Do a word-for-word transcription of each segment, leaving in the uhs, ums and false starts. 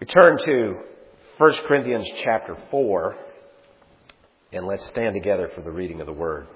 We turn to First Corinthians chapter four, and let's stand together for the reading of the Word.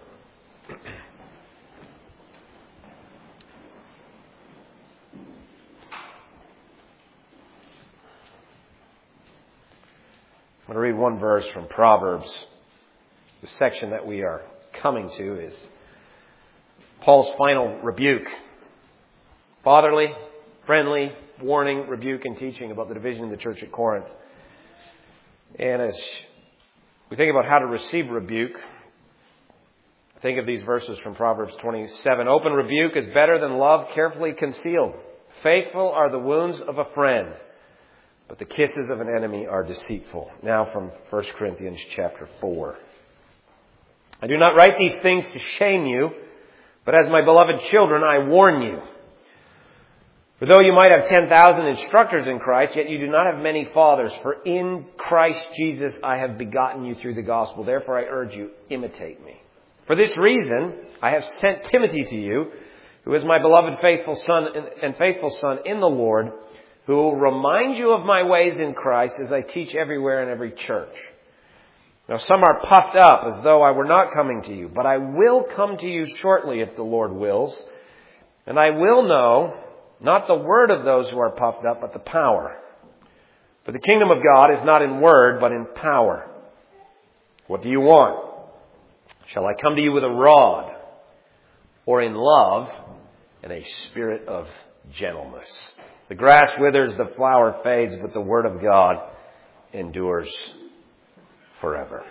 I'm going to read one verse from Proverbs. The section that we are coming to is Paul's final rebuke. Fatherly, friendly, warning, rebuke, and teaching about the division in the church at Corinth. And as we think about how to receive rebuke, think of these verses from Proverbs twenty-seven. Open rebuke is better than love carefully concealed. Faithful are the wounds of a friend, but the kisses of an enemy are deceitful. Now from First Corinthians chapter four. I do not write these things to shame you, but as my beloved children, I warn you. For though you might have ten thousand instructors in Christ, yet you do not have many fathers. For in Christ Jesus I have begotten you through the gospel. Therefore I urge you, imitate me. For this reason I have sent Timothy to you, who is my beloved faithful son and faithful son in the Lord, who will remind you of my ways in Christ as I teach everywhere in every church. Now some are puffed up as though I were not coming to you, but I will come to you shortly if the Lord wills, and I will know not the word of those who are puffed up, but the power. For the kingdom of God is not in word, but in power. What do you want? Shall I come to you with a rod, or in love and a spirit of gentleness? The grass withers, the flower fades, but the word of God endures forever.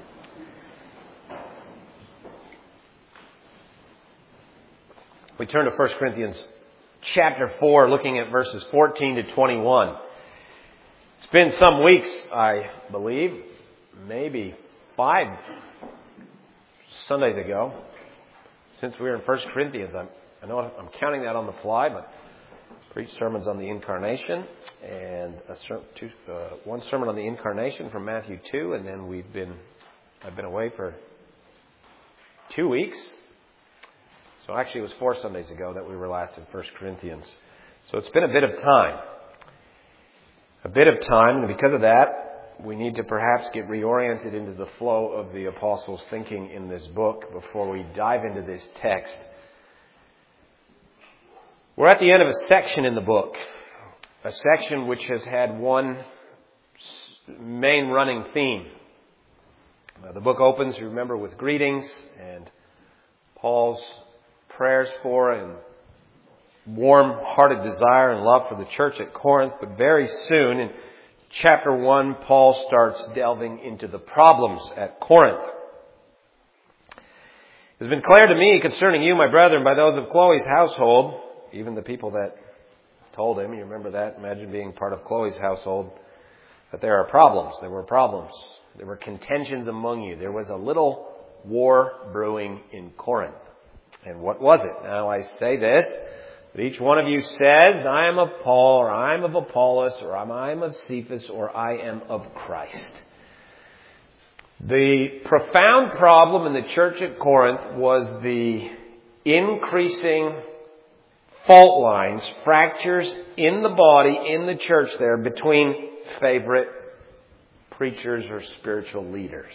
We turn to First Corinthians chapter four, looking at verses fourteen to twenty-one. It's been some weeks, I believe, maybe five Sundays ago, since we were in First Corinthians. I'm, I know I'm counting that on the fly, but preached sermons on the Incarnation, and a ser- two, uh, one sermon on the Incarnation from Matthew two, and then we've been I've been away for two weeks. So actually it was four Sundays ago that we were last in First Corinthians. So it's been a bit of time. A bit of time, and because of that, we need to perhaps get reoriented into the flow of the Apostles' thinking in this book before we dive into this text. We're at the end of a section in the book. A section which has had one main running theme. Uh, the book opens, you remember, with greetings and Paul's prayers for and warm-hearted desire and love for the church at Corinth. But very soon, in chapter one, Paul starts delving into the problems at Corinth. It has been clear to me concerning you, my brethren, by those of Chloe's household, even the people that told him, you remember that, imagine being part of Chloe's household, that there are problems. There were problems. There were contentions among you. There was a little war brewing in Corinth. And what was it? Now I say this, that each one of you says, I am of Paul, or I am of Apollos, or I am of Cephas, or I am of Christ. The profound problem in the church at Corinth was the increasing fault lines, fractures in the body, in the church there, between favorite preachers or spiritual leaders.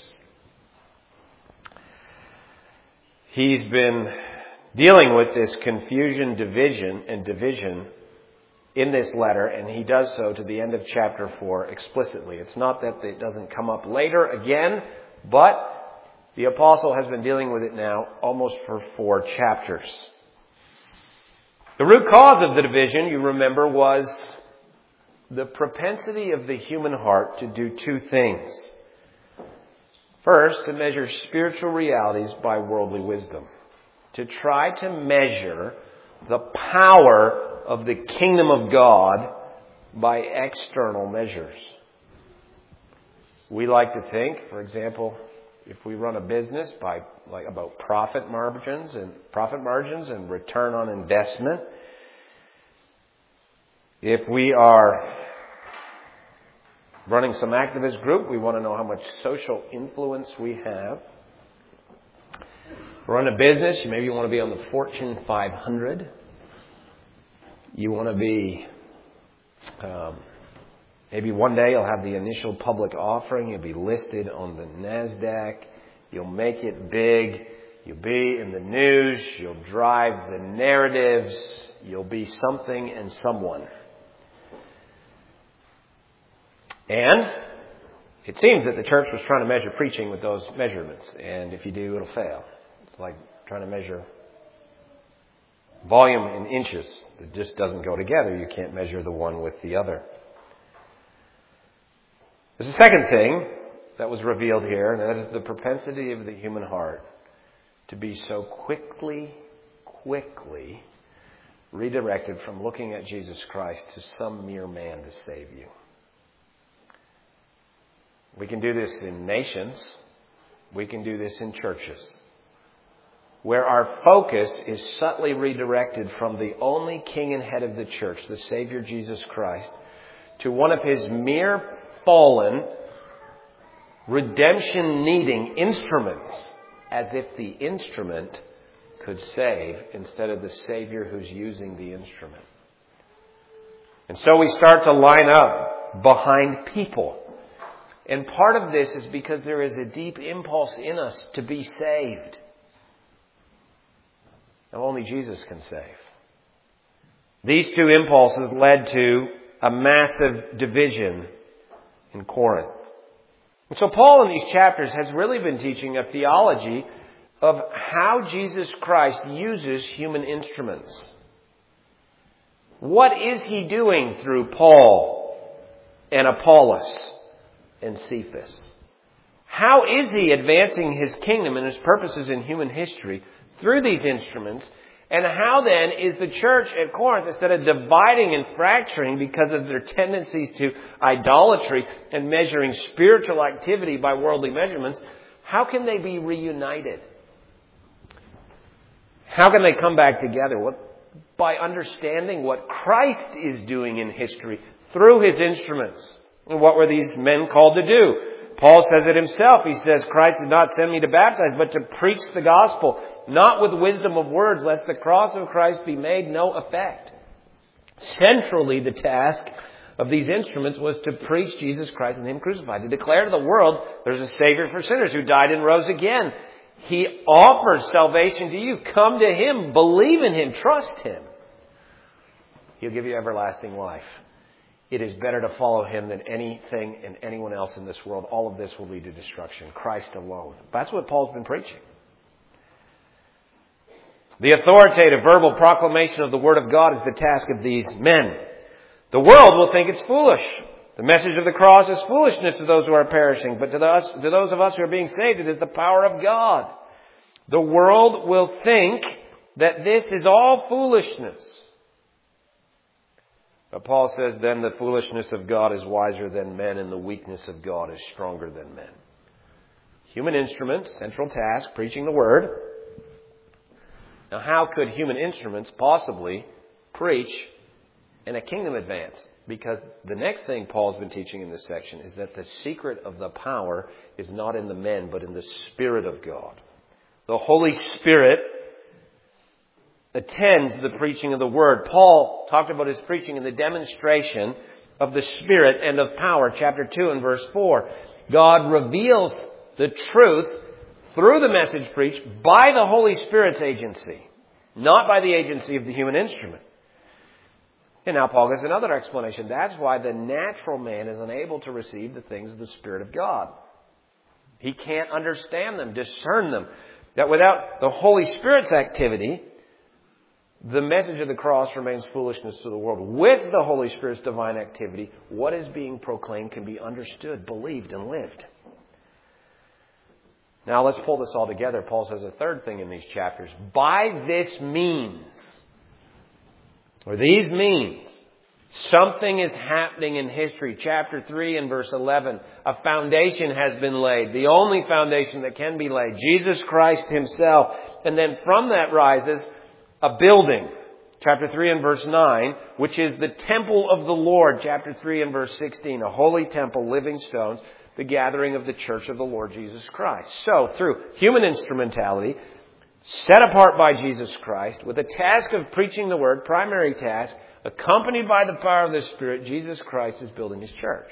He's been dealing with this confusion, division, and division in this letter, and he does so to the end of chapter four explicitly. It's not that it doesn't come up later again, but the apostle has been dealing with it now almost for four chapters. The root cause of the division, you remember, was the propensity of the human heart to do two things. First, to measure spiritual realities by worldly wisdom. To try to measure the power of the kingdom of God by external measures. We like to think, for example, if we run a business by like about profit margins and profit margins and return on investment. If we are running some activist group, we want to know how much social influence we have. Run a business, maybe you want to be on the Fortune five hundred. You want to be um, Maybe one day you'll have the initial public offering. You'll be listed on the NASDAQ. You'll make it big. You'll be in the news. You'll drive the narratives. You'll be something and someone. And it seems that the church was trying to measure preaching with those measurements. And if you do, it'll fail. It's like trying to measure volume in inches. It just doesn't go together. You can't measure the one with the other. There's a second thing that was revealed here, and that is the propensity of the human heart to be so quickly, quickly redirected from looking at Jesus Christ to some mere man to save you. We can do this in nations. We can do this in churches, where our focus is subtly redirected from the only king and head of the church, the Savior Jesus Christ, to one of his mere fallen, redemption-needing instruments, as if the instrument could save instead of the Savior who's using the instrument. And so we start to line up behind people. And part of this is because there is a deep impulse in us to be saved. And only Jesus can save. These two impulses led to a massive division in Corinth. And so Paul in these chapters has really been teaching a theology of how Jesus Christ uses human instruments. What is he doing through Paul and Apollos and Cephas? How is he advancing his kingdom and his purposes in human history through these instruments? And how then is the church at Corinth, instead of dividing and fracturing because of their tendencies to idolatry and measuring spiritual activity by worldly measurements, how can they be reunited? How can they come back together? What, by understanding what Christ is doing in history through his instruments. And what were these men called to do? Paul says it himself. He says, Christ did not send me to baptize, but to preach the gospel, not with wisdom of words, lest the cross of Christ be made no effect. Centrally, the task of these instruments was to preach Jesus Christ and him crucified, to declare to the world there's a Savior for sinners who died and rose again. He offers salvation to you. Come to him, believe in him, trust him. He'll give you everlasting life. It is better to follow him than anything and anyone else in this world. All of this will lead to destruction. Christ alone. That's what Paul's been preaching. The authoritative verbal proclamation of the Word of God is the task of these men. The world will think it's foolish. The message of the cross is foolishness to those who are perishing, but to, the, to those of us who are being saved, it is the power of God. The world will think that this is all foolishness. But Paul says, then the foolishness of God is wiser than men, and the weakness of God is stronger than men. Human instruments, central task, preaching the Word. Now, how could human instruments possibly preach in a kingdom advance? Because the next thing Paul's been teaching in this section is that the secret of the power is not in the men, but in the Spirit of God. The Holy Spirit attends the preaching of the Word. Paul talked about his preaching in the demonstration of the Spirit and of power, chapter two and verse four. God reveals the truth through the message preached by the Holy Spirit's agency, not by the agency of the human instrument. And now Paul gives another explanation. That's why the natural man is unable to receive the things of the Spirit of God. He can't understand them, discern them. That without the Holy Spirit's activity, the message of the cross remains foolishness to the world. With the Holy Spirit's divine activity, what is being proclaimed can be understood, believed, and lived. Now let's pull this all together. Paul says a third thing in these chapters. By this means, or these means, something is happening in history. Chapter three and verse eleven. A foundation has been laid. The only foundation that can be laid. Jesus Christ himself. And then from that rises a building, chapter three and verse nine, which is the temple of the Lord, chapter three and verse sixteen, a holy temple, living stones, the gathering of the church of the Lord Jesus Christ. So, through human instrumentality, set apart by Jesus Christ, with the task of preaching the Word, primary task, accompanied by the power of the Spirit, Jesus Christ is building His church.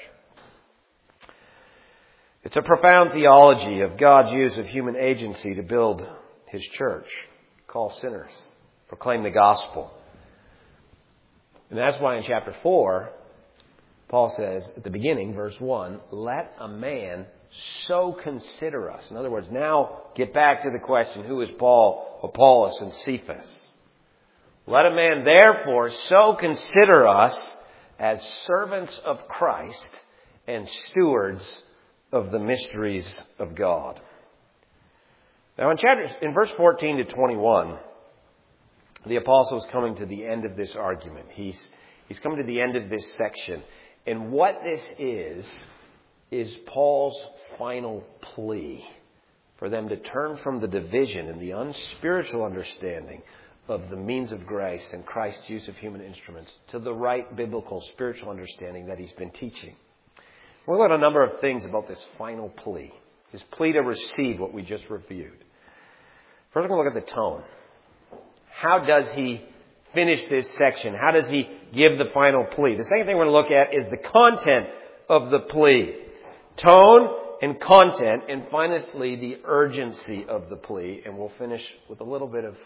It's a profound theology of God's use of human agency to build His church, call sinners, proclaim the gospel. And that's why in chapter four, Paul says at the beginning, verse one, let a man so consider us. In other words, now get back to the question, who is Paul, Apollos, and Cephas? Let a man therefore so consider us as servants of Christ and stewards of the mysteries of God. Now in chapters, in verse fourteen to twenty-one, the apostle is coming to the end of this argument. He's, he's coming to the end of this section. And what this is, is Paul's final plea for them to turn from the division and the unspiritual understanding of the means of grace and Christ's use of human instruments to the right biblical spiritual understanding that he's been teaching. We'll look at a number of things about this final plea, his plea to receive what we just reviewed. First, we're going to look at the tone. How does he finish this section? How does he give the final plea? The second thing we're going to look at is the content of the plea. Tone and content, and finally the urgency of the plea. And we'll finish with a little bit of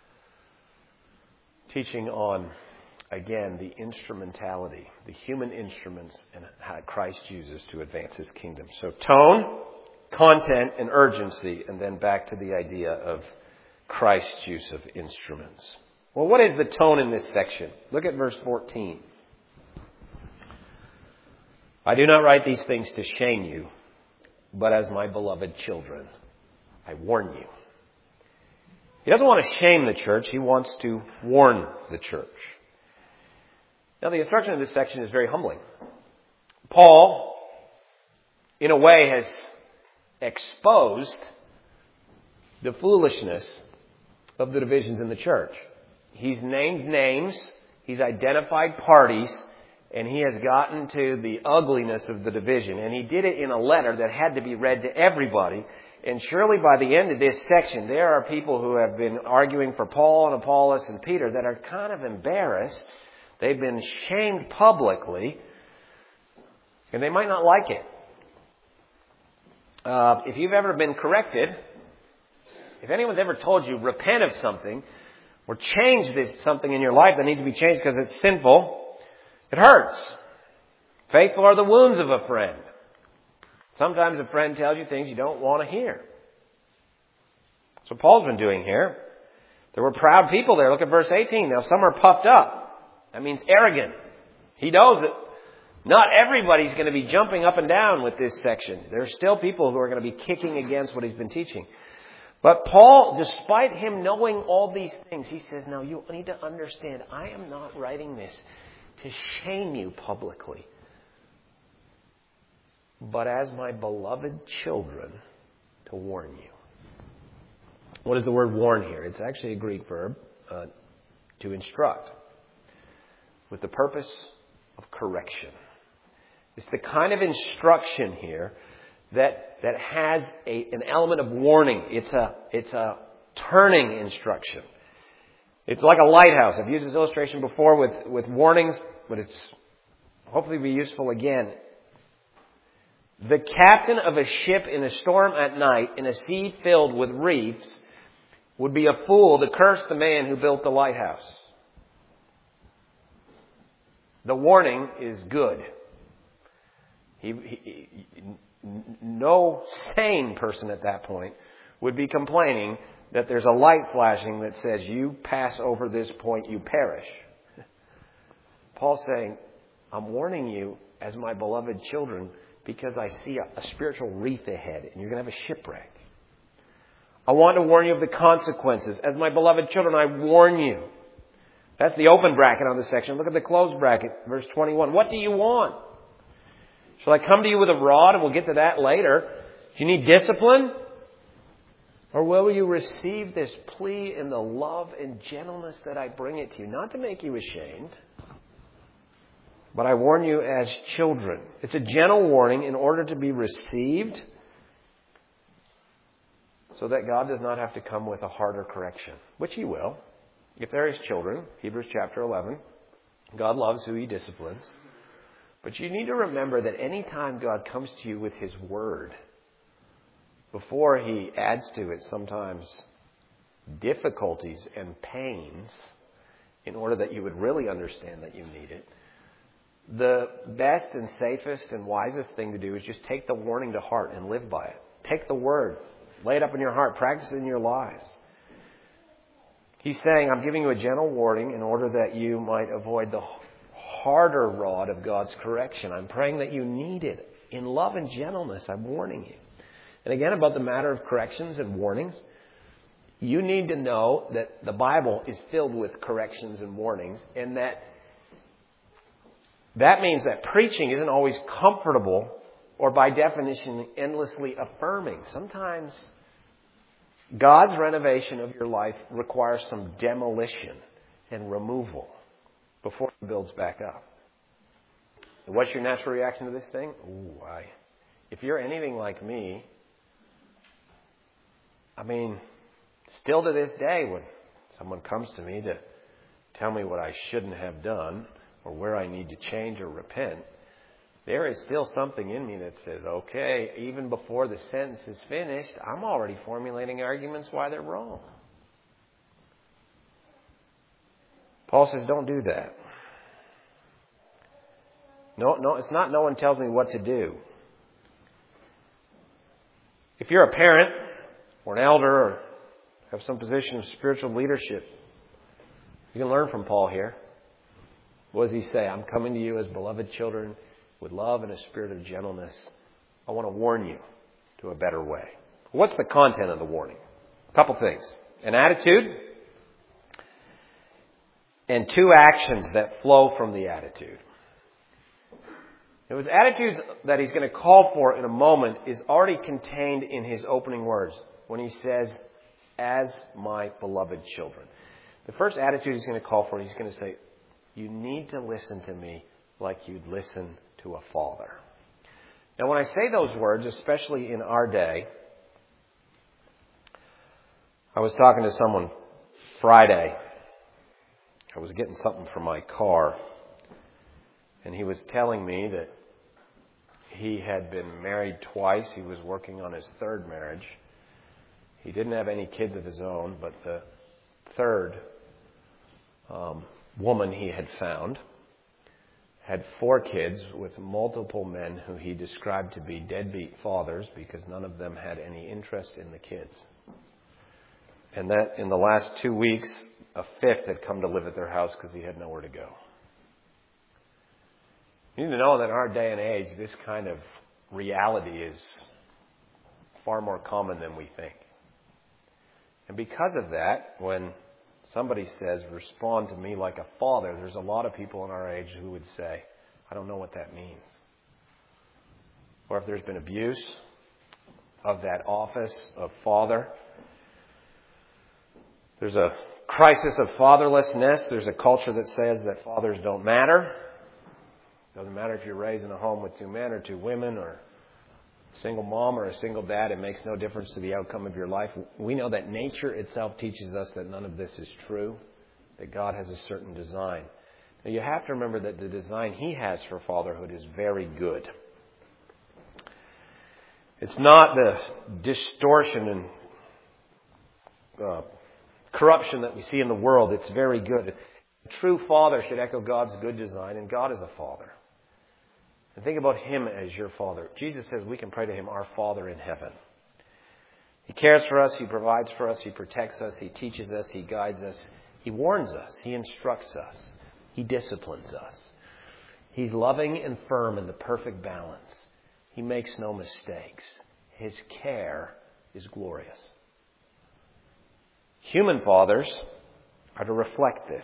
teaching on, again, the instrumentality, the human instruments, and how Christ uses to advance His kingdom. So tone, content, and urgency, and then back to the idea of Christ's use of instruments. Well, what is the tone in this section? Look at verse fourteen. I do not write these things to shame you, but as my beloved children, I warn you. He doesn't want to shame the church. He wants to warn the church. Now, the instruction of this section is very humbling. Paul, in a way, has exposed the foolishness of the divisions in the church. He's named names, he's identified parties, and he has gotten to the ugliness of the division. And he did it in a letter that had to be read to everybody. And surely by the end of this section, there are people who have been arguing for Paul and Apollos and Peter that are kind of embarrassed. They've been shamed publicly, and they might not like it. Uh, if you've ever been corrected, if anyone's ever told you, repent of something, or change this something in your life that needs to be changed because it's sinful, it hurts. Faithful are the wounds of a friend. Sometimes a friend tells you things you don't want to hear. That's what Paul's been doing here. There were proud people there. Look at verse eighteen. Now some are puffed up. That means arrogant. He knows that not everybody's going to be jumping up and down with this section. There are still people who are going to be kicking against what he's been teaching. But Paul, despite him knowing all these things, he says, now you need to understand, I am not writing this to shame you publicly, but as my beloved children, to warn you. What is the word warn here? It's actually a Greek verb, uh, to instruct, with the purpose of correction. It's the kind of instruction here that that has a, an element of warning. It's a it's a turning instruction. It's like a lighthouse. I've used this illustration before with, with warnings, but it's hopefully be useful again. The captain of a ship in a storm at night in a sea filled with reefs would be a fool to curse the man who built the lighthouse. The warning is good. He, he, he, no sane person at that point would be complaining that there's a light flashing that says, you pass over this point, you perish. Paul's saying, I'm warning you as my beloved children because I see a, a spiritual reef ahead and you're going to have a shipwreck. I want to warn you of the consequences. As my beloved children, I warn you. That's the open bracket on this section. Look at the closed bracket, verse twenty-one. What do you want? Shall I come to you with a rod? And we'll get to that later. Do you need discipline? Or will you receive this plea in the love and gentleness that I bring it to you? Not to make you ashamed, but I warn you as children. It's a gentle warning in order to be received. so that God does not have to come with a harder correction, which He will. If there is children, Hebrews chapter eleven, God loves who He disciplines. But you need to remember that any time God comes to you with His Word, before He adds to it sometimes difficulties and pains, in order that you would really understand that you need it, the best and safest and wisest thing to do is just take the warning to heart and live by it. Take the Word, lay it up in your heart, practice it in your lives. He's saying, I'm giving you a gentle warning in order that you might avoid the harder rod of God's correction. I'm praying that you need it. In love and gentleness, I'm warning you. And again, about the matter of corrections and warnings, you need to know that the Bible is filled with corrections and warnings, and that that means that preaching isn't always comfortable or by definition endlessly affirming. Sometimes God's renovation of your life requires some demolition and removal before it builds back up. And what's your natural reaction to this thing? Ooh, I, if you're anything like me, I mean, still to this day, when someone comes to me to tell me what I shouldn't have done or where I need to change or repent, there is still something in me that says, okay, even before the sentence is finished, I'm already formulating arguments why they're wrong. Paul says, don't do that. No, no, it's not no one tells me what to do. If you're a parent or an elder or have some position of spiritual leadership, you can learn from Paul here. What does he say? I'm coming to you as beloved children with love and a spirit of gentleness. I want to warn you to a better way. What's the content of the warning? A couple things. An attitude and two actions that flow from the attitude. Those attitudes that he's going to call for in a moment is already contained in his opening words when he says, as my beloved children. The first attitude he's going to call for, he's going to say, you need to listen to me like you'd listen to a father. Now, when I say those words, especially in our day, I was talking to someone Friday. I was getting something for my car, and he was telling me that he had been married twice. He was working on his third marriage. He didn't have any kids of his own, but the third um, woman he had found had four kids with multiple men who he described to be deadbeat fathers because none of them had any interest in the kids. And that in the last two weeks, a fifth had come to live at their house because he had nowhere to go. You need to know that in our day and age, this kind of reality is far more common than we think. And because of that, when somebody says, respond to me like a father, there's a lot of people in our age who would say, I don't know what that means. Or if there's been abuse of that office of father, there's a crisis of fatherlessness. There's a culture that says that fathers don't matter. Doesn't matter if you're raised in a home with two men or two women or a single mom or a single dad. It makes no difference to the outcome of your life. We know that nature itself teaches us that none of this is true, that God has a certain design. Now, you have to remember that the design He has for fatherhood is very good. It's not the distortion and uh, corruption that we see in the world. It's very good. A true father should echo God's good design, and God is a father. And think about Him as your Father. Jesus says we can pray to Him, our Father in heaven. He cares for us. He provides for us. He protects us. He teaches us. He guides us. He warns us. He instructs us. He disciplines us. He's loving and firm in the perfect balance. He makes no mistakes. His care is glorious. Human fathers are to reflect this.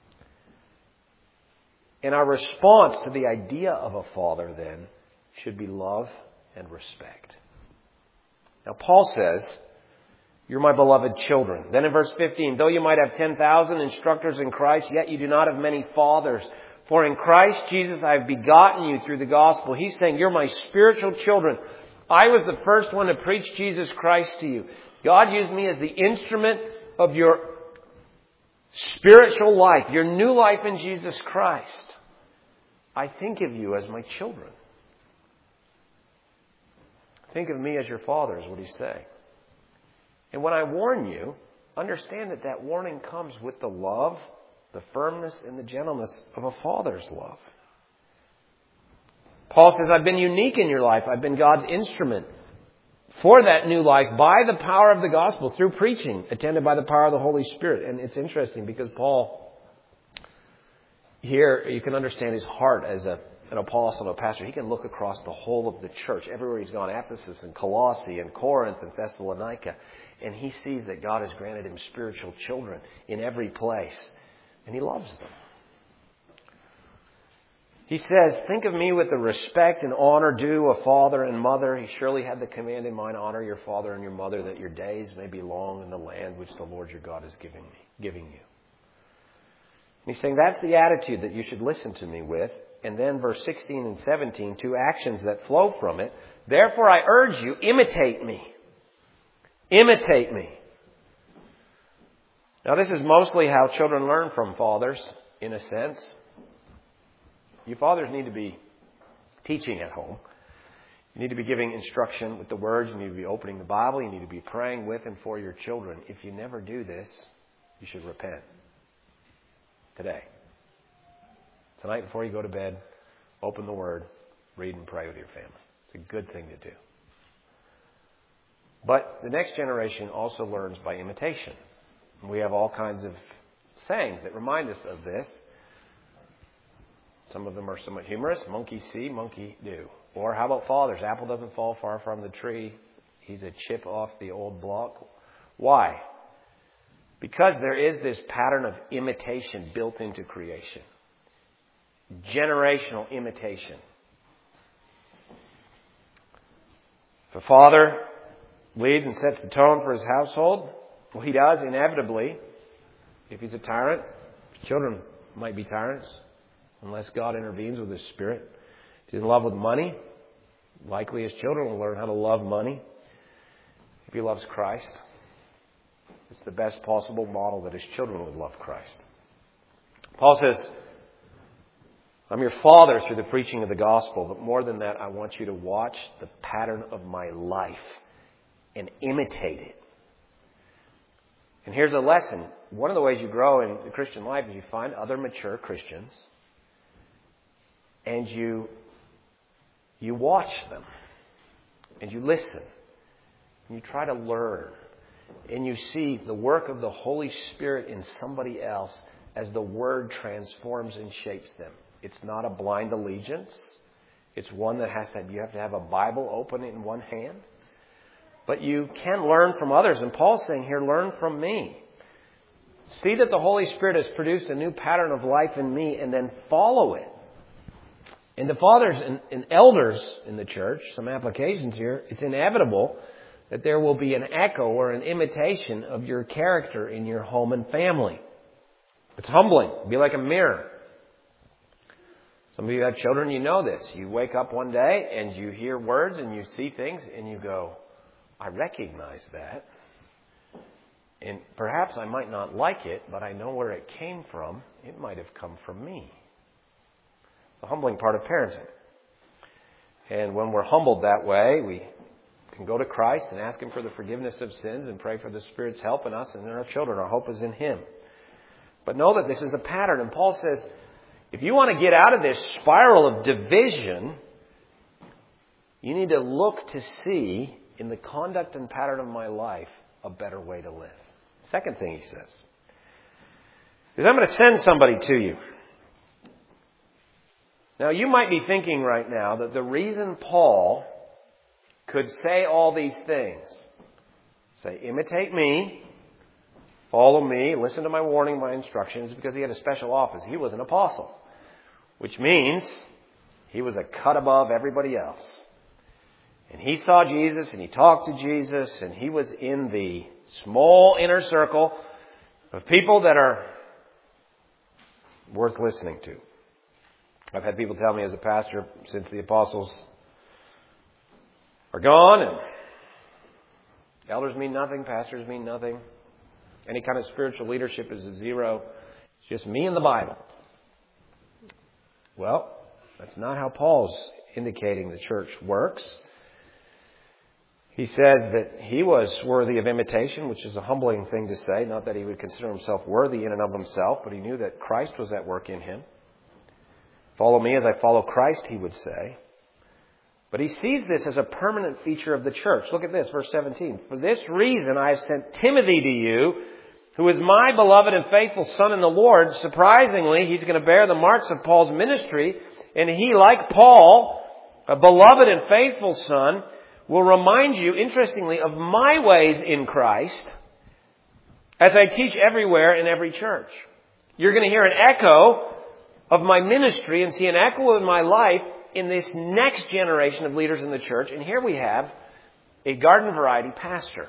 And our response to the idea of a father, then, should be love and respect. Now, Paul says, you're my beloved children. Then in verse fifteen, though you might have ten thousand instructors in Christ, yet you do not have many fathers. For in Christ Jesus I have begotten you through the gospel. He's saying, you're my spiritual children. I was the first one to preach Jesus Christ to you. God, use me as the instrument of your spiritual life, your new life in Jesus Christ. I think of you as my children. Think of me as your father, is what he's saying. And when I warn you, understand that that warning comes with the love, the firmness, and the gentleness of a father's love. Paul says, I've been unique in your life. I've been God's instrument for that new life by the power of the gospel, through preaching, attended by the power of the Holy Spirit. And it's interesting because Paul, here you can understand his heart as a, an apostle and a pastor. He can look across the whole of the church, everywhere he's gone, Ephesus and Colossae and Corinth and Thessalonica. And he sees that God has granted him spiritual children in every place. And he loves them. He says, think of me with the respect and honor due a father and mother. He surely had the command in mind, honor your father and your mother, that your days may be long in the land which the Lord your God is giving me, giving you. And he's saying that's the attitude that you should listen to me with. And then verse sixteen and seventeen, two actions that flow from it. Therefore I urge you, imitate me. Imitate me. Now this is mostly how children learn from fathers, in a sense. You fathers need to be teaching at home. You need to be giving instruction with the words. You need to be opening the Bible. You need to be praying with and for your children. If you never do this, you should repent. Today. Tonight before you go to bed, open the Word, read and pray with your family. It's a good thing to do. But the next generation also learns by imitation. We have all kinds of sayings that remind us of this. Some of them are somewhat humorous. Monkey see, monkey do. Or how about fathers? Apple doesn't fall far from the tree. He's a chip off the old block. Why? Because there is this pattern of imitation built into creation. Generational imitation. If a father leads and sets the tone for his household, well, he does inevitably. If he's a tyrant, his children might be tyrants. Unless God intervenes with His Spirit. If he's in love with money, likely his children will learn how to love money. If he loves Christ, it's the best possible model that his children would love Christ. Paul says, I'm your father through the preaching of the gospel, but more than that, I want you to watch the pattern of my life and imitate it. And here's a lesson. One of the ways you grow in the Christian life is you find other mature Christians and you you watch them and you listen and you try to learn and you see the work of the Holy Spirit in somebody else as the Word transforms and shapes them. It's not a blind allegiance. It's one that has to, you have to have a Bible open in one hand. But you can learn from others. And Paul's saying here, learn from me. See that the Holy Spirit has produced a new pattern of life in me and then follow it. And the fathers and, and elders in the church, some applications here, it's inevitable that there will be an echo or an imitation of your character in your home and family. It's humbling. It'll be like a mirror. Some of you have children, you know this. You wake up one day and you hear words and you see things and you go, I recognize that. And perhaps I might not like it, but I know where it came from. It might have come from me. It's a humbling part of parenting. And when we're humbled that way, we can go to Christ and ask Him for the forgiveness of sins and pray for the Spirit's help in us and in our children. Our hope is in Him. But know that this is a pattern. And Paul says, if you want to get out of this spiral of division, you need to look to see in the conduct and pattern of my life a better way to live. Second thing he says is, I'm going to send somebody to you. Now, you might be thinking right now that the reason Paul could say all these things, say, imitate me, follow me, listen to my warning, my instructions, because he had a special office. He was an apostle, which means he was a cut above everybody else. And he saw Jesus and he talked to Jesus and he was in the small inner circle of people that are worth listening to. I've had people tell me as a pastor, since the apostles are gone and Elders mean nothing. Pastors mean nothing. Any kind of spiritual leadership is a zero. It's just me and the Bible. Well, that's not how Paul's indicating the church works. He says that he was worthy of imitation, which is a humbling thing to say. Not that he would consider himself worthy in and of himself, but he knew that Christ was at work in him. Follow me as I follow Christ, he would say. But he sees this as a permanent feature of the church. Look at this, verse seventeen. For this reason I have sent Timothy to you, who is my beloved and faithful son in the Lord. Surprisingly, he's going to bear the marks of Paul's ministry. And he, like Paul, a beloved and faithful son, will remind you, interestingly, of my ways in Christ as I teach everywhere in every church. You're going to hear an echo of my ministry and see an echo in my life in this next generation of leaders in the church. And here we have a garden variety pastor.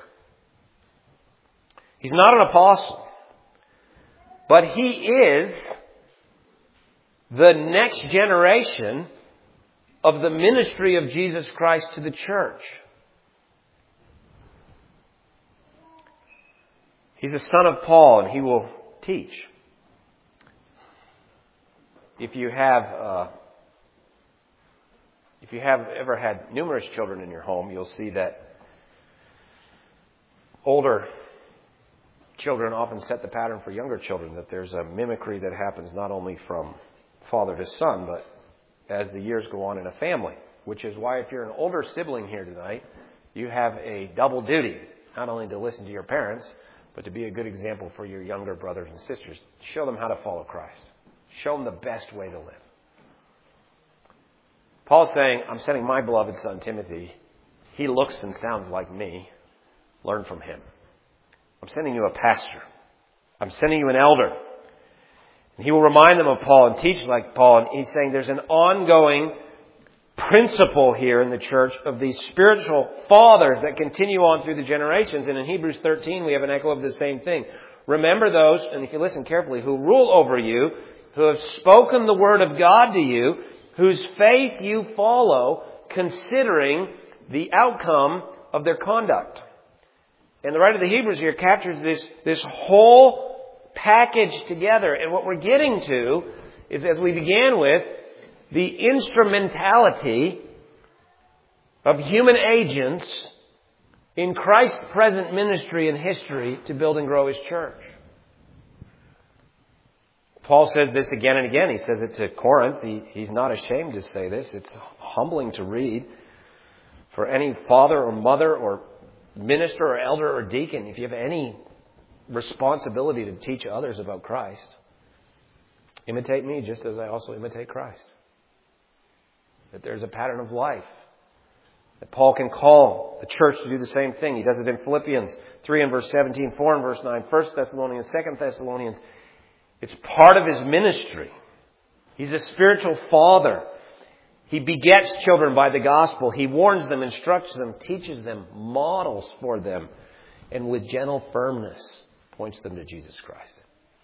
He's not an apostle, but he is the next generation of the ministry of Jesus Christ to the church. He's a son of Paul, and he will teach. If you have, uh, if you have ever had numerous children in your home, you'll see that older children often set the pattern for younger children, that there's a mimicry that happens not only from father to son, but as the years go on in a family, which is why if you're an older sibling here tonight, you have a double duty, not only to listen to your parents, but to be a good example for your younger brothers and sisters. Show them how to follow Christ. Show them the best way to live. Paul's saying, I'm sending my beloved son Timothy. He looks and sounds like me. Learn from him. I'm sending you a pastor. I'm sending you an elder. And he will remind them of Paul and teach like Paul. And he's saying there's an ongoing principle here in the church of these spiritual fathers that continue on through the generations. And in Hebrews thirteen, we have an echo of the same thing. Remember those, and if you listen carefully, who rule over you, who have spoken the word of God to you, whose faith you follow, considering the outcome of their conduct. And the writer of the Hebrews here captures this, this whole package together. And what we're getting to is, as we began with, the instrumentality of human agents in Christ's present ministry and history to build and grow His church. Paul says this again and again. He says it to Corinth. He, he's not ashamed to say this. It's humbling to read. For any father or mother or minister or elder or deacon, if you have any responsibility to teach others about Christ, imitate me just as I also imitate Christ. That there's a pattern of life. That Paul can call the church to do the same thing. He does it in Philippians three and verse seventeen, four and verse nine, First Thessalonians, Second Thessalonians. It's part of his ministry. He's a spiritual father. He begets children by the gospel. He warns them, instructs them, teaches them, models for them, and with gentle firmness points them to Jesus Christ.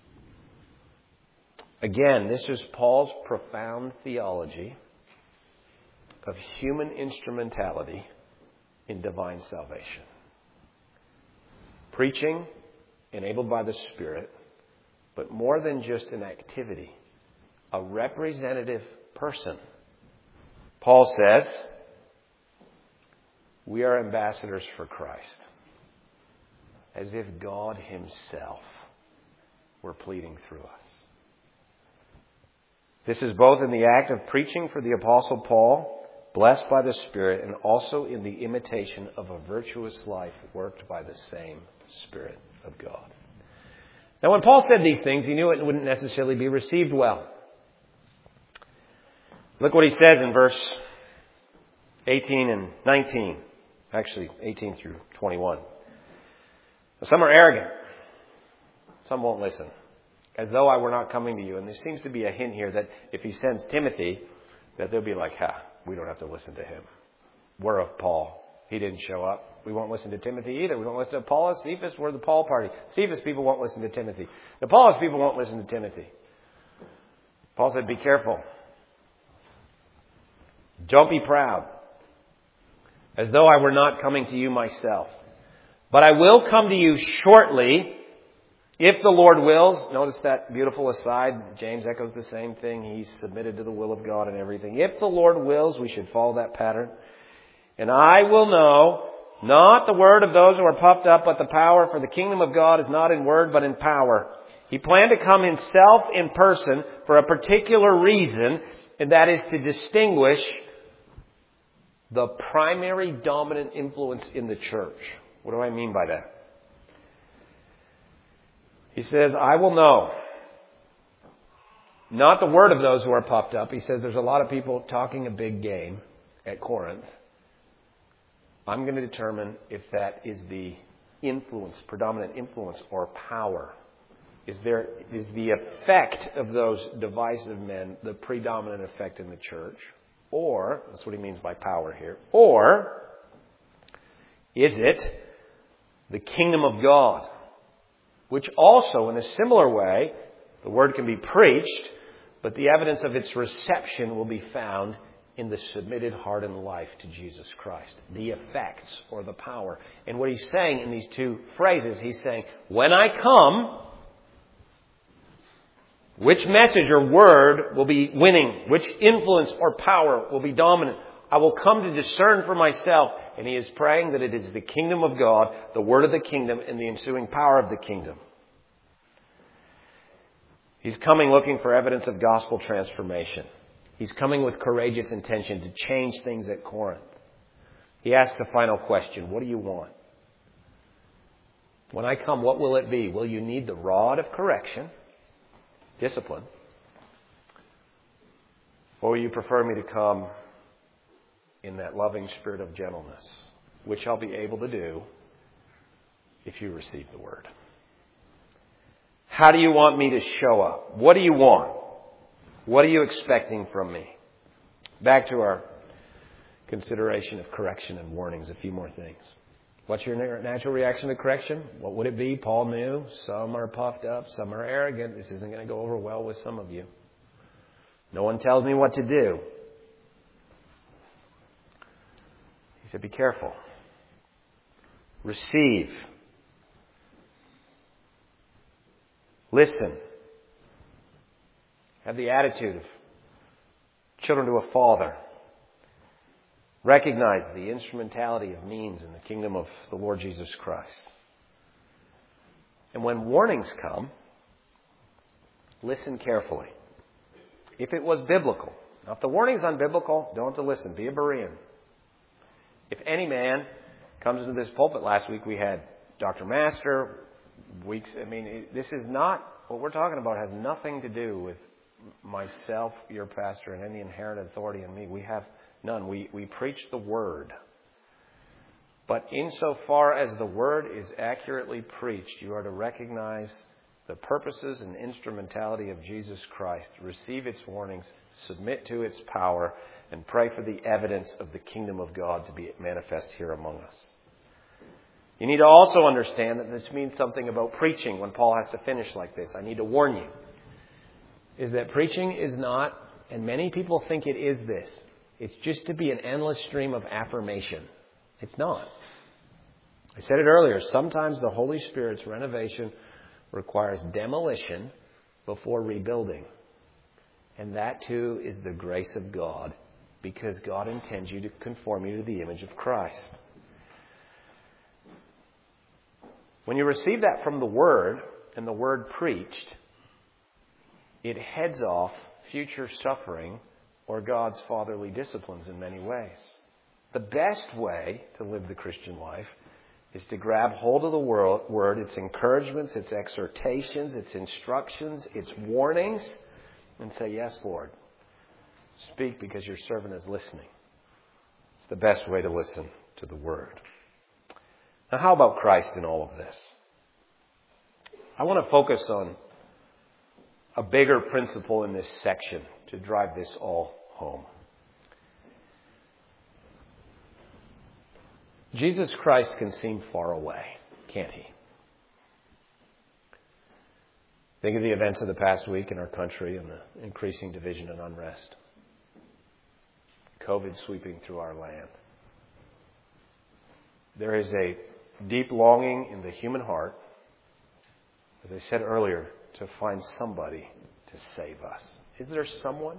Again, this is Paul's profound theology of human instrumentality in divine salvation. Preaching, enabled by the Spirit, but more than just an activity, a representative person. Paul says, we are ambassadors for Christ, as if God Himself were pleading through us. This is both in the act of preaching for the Apostle Paul, blessed by the Spirit, and also in the imitation of a virtuous life worked by the same Spirit of God. Now, when Paul said these things, he knew it wouldn't necessarily be received well. Look what he says in verse eighteen and nineteen. Actually, eighteen through twenty-one. Some are arrogant. Some won't listen. As though I were not coming to you. And there seems to be a hint here that if he sends Timothy, that they'll be like, ha, we don't have to listen to him. We're of Paul. He didn't show up. We won't listen to Timothy either. We won't listen to Apollos, Cephas. We're the Paul party. Cephas people won't listen to Timothy. The Apollos people won't listen to Timothy. Paul said, be careful. Don't be proud. As though I were not coming to you myself. But I will come to you shortly, if the Lord wills. Notice that beautiful aside. James echoes the same thing. He's submitted to the will of God and everything. If the Lord wills, we should follow that pattern. And I will know not the word of those who are puffed up, but the power, for the kingdom of God is not in word, but in power. He planned to come himself in person for a particular reason, and that is to distinguish the primary dominant influence in the church. What do I mean by that? He says, I will know not the word of those who are puffed up. He says there's a lot of people talking a big game at Corinth. I'm going to determine if that is the influence, predominant influence or power. Is there is the effect of those divisive men the predominant effect in the church? Or, that's what he means by power here, or is it the kingdom of God? Which also, in a similar way, the word can be preached, but the evidence of its reception will be found in the submitted heart and life to Jesus Christ. The effects or the power. And what he's saying in these two phrases, he's saying, when I come, which message or word will be winning? Which influence or power will be dominant? I will come to discern for myself. And he is praying that it is the kingdom of God, the word of the kingdom, and the ensuing power of the kingdom. He's coming looking for evidence of gospel transformation. He's coming with courageous intention to change things at Corinth. He asks a final question. What do you want? When I come, what will it be? Will you need the rod of correction, discipline? Or will you prefer me to come in that loving spirit of gentleness, which I'll be able to do if you receive the word? How do you want me to show up? What do you want? What are you expecting from me? Back to our consideration of correction and warnings, a few more things. What's your natural reaction to correction? What would it be? Paul knew. Some are puffed up. Some are arrogant. This isn't going to go over well with some of you. No one tells me what to do. He said, be careful. Receive. Listen. Have the attitude of children to a father. Recognize the instrumentality of means in the kingdom of the Lord Jesus Christ. And when warnings come, listen carefully. If it was biblical. Now, if the warning's unbiblical, don't have to listen. Be a Berean. If any man comes into this pulpit, last week we had Doctor Master, weeks, I mean, it, this is not, what we're talking about has nothing to do with myself, your pastor, and any inherent authority in me. We have none. We, we preach the Word. But insofar as the Word is accurately preached, you are to recognize the purposes and instrumentality of Jesus Christ, receive its warnings, submit to its power, and pray for the evidence of the kingdom of God to be manifest here among us. You need to also understand that this means something about preaching when Paul has to finish like this. I need to warn you, is that preaching is not, and many people think it is this, it's just to be an endless stream of affirmation. It's not. I said it earlier, sometimes the Holy Spirit's renovation requires demolition before rebuilding. And that too is the grace of God, because God intends you to conform you to the image of Christ. When you receive that from the Word, and the Word preached, it heads off future suffering or God's fatherly disciplines in many ways. The best way to live the Christian life is to grab hold of the Word, its encouragements, its exhortations, its instructions, its warnings, and say, yes, Lord, speak because your servant is listening. It's the best way to listen to the Word. Now, how about Christ in all of this? I want to focus on a bigger principle in this section to drive this all home. Jesus Christ can seem far away, can't he? Think of the events of the past week in our country and the increasing division and unrest. COVID sweeping through our land. There is a deep longing in the human heart, as I said earlier, to find somebody to save us. Is there someone?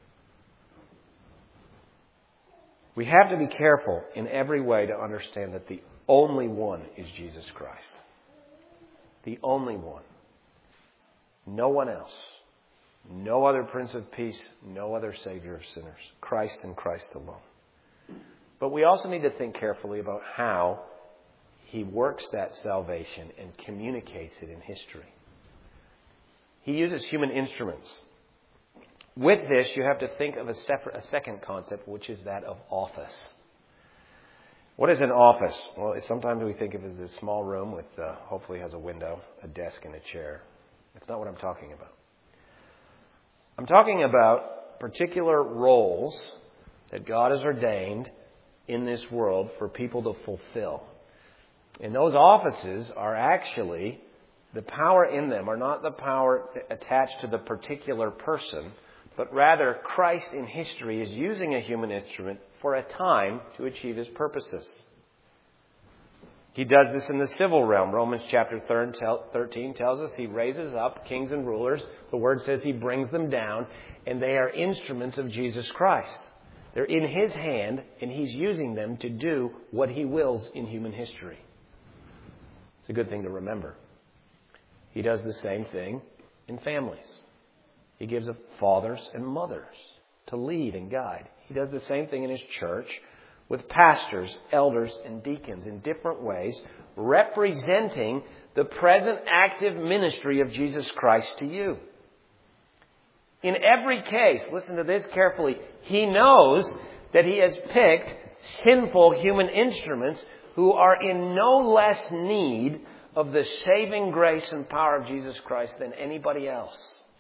We have to be careful in every way to understand that the only one is Jesus Christ. The only one. No one else. No other Prince of Peace. No other Savior of sinners. Christ and Christ alone. But we also need to think carefully about how He works that salvation and communicates it in history. He uses human instruments. With this, you have to think of a, separate, a second concept, which is that of office. What is an office? Well, sometimes we think of it as a small room with, uh, hopefully has a window, a desk, and a chair. That's not what I'm talking about. I'm talking about particular roles that God has ordained in this world for people to fulfill. And those offices are actually, the power in them are not the power attached to the particular person, but rather Christ in history is using a human instrument for a time to achieve His purposes. He does this in the civil realm. Romans chapter thirteen tells us He raises up kings and rulers. The Word says He brings them down, and they are instruments of Jesus Christ. They're in His hand, and He's using them to do what He wills in human history. It's a good thing to remember. He does the same thing in families. He gives up fathers and mothers to lead and guide. He does the same thing in His church with pastors, elders, and deacons in different ways, representing the present active ministry of Jesus Christ to you. In every case, listen to this carefully, He knows that He has picked sinful human instruments who are in no less need of the saving grace and power of Jesus Christ than anybody else.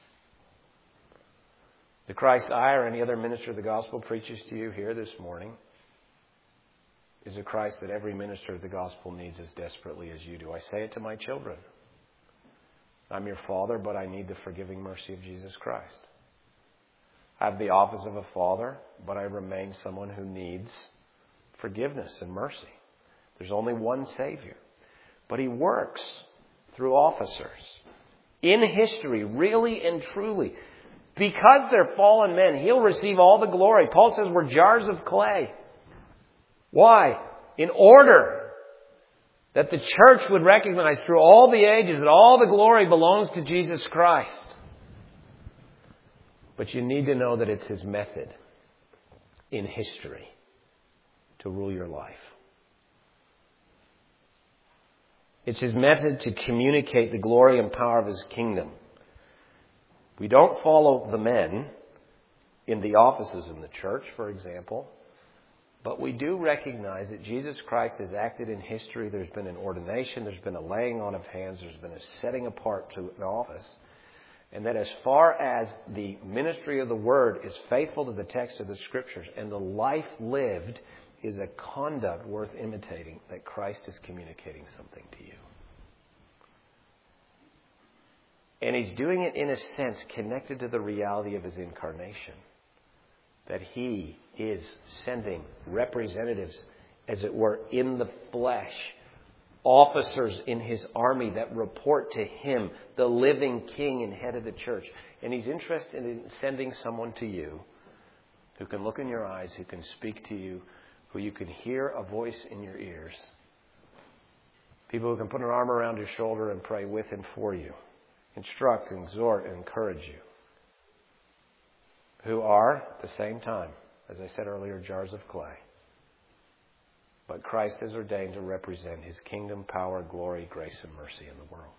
The Christ I or any other minister of the gospel preaches to you here this morning is a Christ that every minister of the gospel needs as desperately as you do. I say it to my children. I'm your father, but I need the forgiving mercy of Jesus Christ. I have the office of a father, but I remain someone who needs forgiveness and mercy. There's only one Savior. But He works through officers. In history, really and truly. Because they're fallen men, He'll receive all the glory. Paul says we're jars of clay. Why? In order that the church would recognize through all the ages that all the glory belongs to Jesus Christ. But you need to know that it's His method in history to rule your life. It's His method to communicate the glory and power of His kingdom. We don't follow the men in the offices in the church, for example, but we do recognize that Jesus Christ has acted in history. There's been an ordination, there's been a laying on of hands, there's been a setting apart to an office. And that as far as the ministry of the Word is faithful to the text of the Scriptures and the life lived is a conduct worth imitating, that Christ is communicating something to you. And He's doing it in a sense connected to the reality of His incarnation. That He is sending representatives, as it were, in the flesh. Officers in His army that report to Him, the living King and head of the church. And He's interested in sending someone to you who can look in your eyes, who can speak to you, who you can hear a voice in your ears. People who can put an arm around your shoulder and pray with and for you. Instruct, exhort, and encourage you. Who are, at the same time, as I said earlier, jars of clay. But Christ is ordained to represent His kingdom, power, glory, grace, and mercy in the world.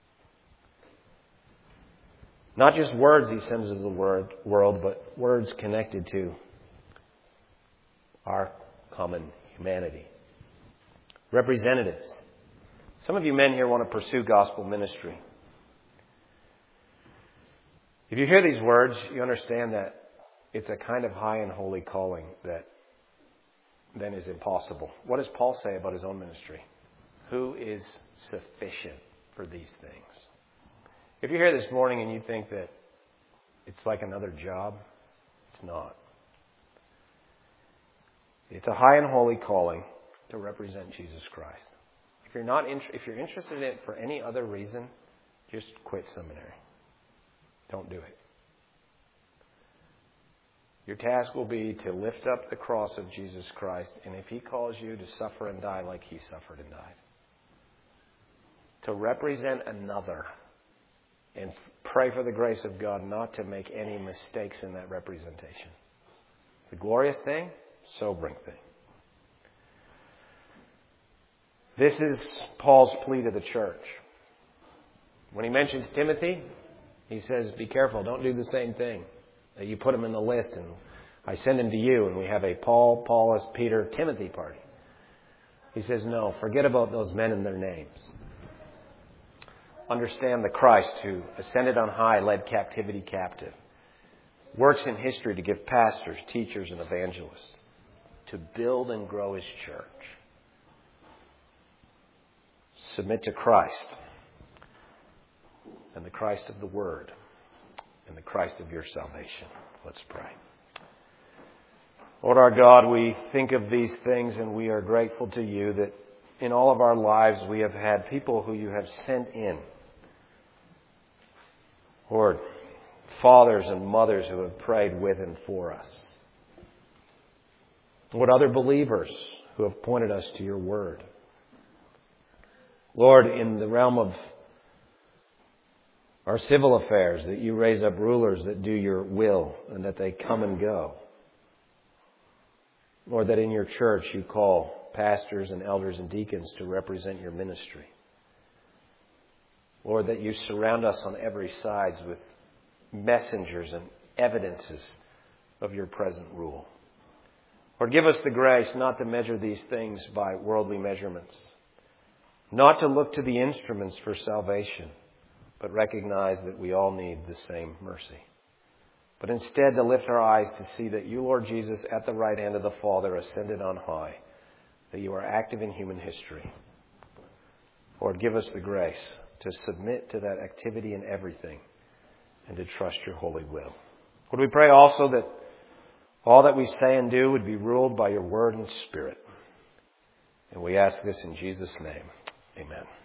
Not just words He sends to the world, but words connected to our common humanity. Representatives. Some of you men here want to pursue gospel ministry. If you hear these words, you understand that it's a kind of high and holy calling that then is impossible. What does Paul say about his own ministry? Who is sufficient for these things? If you're here this morning and you think that it's like another job, it's not. It's a high and holy calling to represent Jesus Christ. If you're not, in, if you're interested in it for any other reason, just quit seminary. Don't do it. Your task will be to lift up the cross of Jesus Christ, and if He calls you to suffer and die like He suffered and died, to represent another, and pray for the grace of God not to make any mistakes in that representation. It's a glorious thing, sobering thing. This is Paul's plea to the church. When he mentions Timothy, he says, be careful, don't do the same thing. You put him in the list and I send him to you and we have a Paul, Apollos, Peter, Timothy party. He says, no, forget about those men and their names. Understand the Christ who ascended on high, led captivity captive. Works in history to give pastors, teachers, and evangelists to build and grow His church. Submit to Christ and the Christ of the Word and the Christ of your salvation. Let's pray. Lord our God, we think of these things and we are grateful to You that in all of our lives we have had people who You have sent in. Lord, fathers and mothers who have prayed with and for us. Lord, other believers who have pointed us to Your Word. Lord, in the realm of our civil affairs, that You raise up rulers that do Your will and that they come and go. Lord, that in Your church You call pastors and elders and deacons to represent Your ministry. Lord, that You surround us on every side with messengers and evidences of Your present rule. Lord, give us the grace not to measure these things by worldly measurements. Not to look to the instruments for salvation, but recognize that we all need the same mercy. But instead to lift our eyes to see that You, Lord Jesus, at the right hand of the Father, ascended on high, that You are active in human history. Lord, give us the grace to submit to that activity in everything and to trust Your holy will. Lord, we pray also that all that we say and do would be ruled by Your Word and Spirit. And we ask this in Jesus' name. Amen.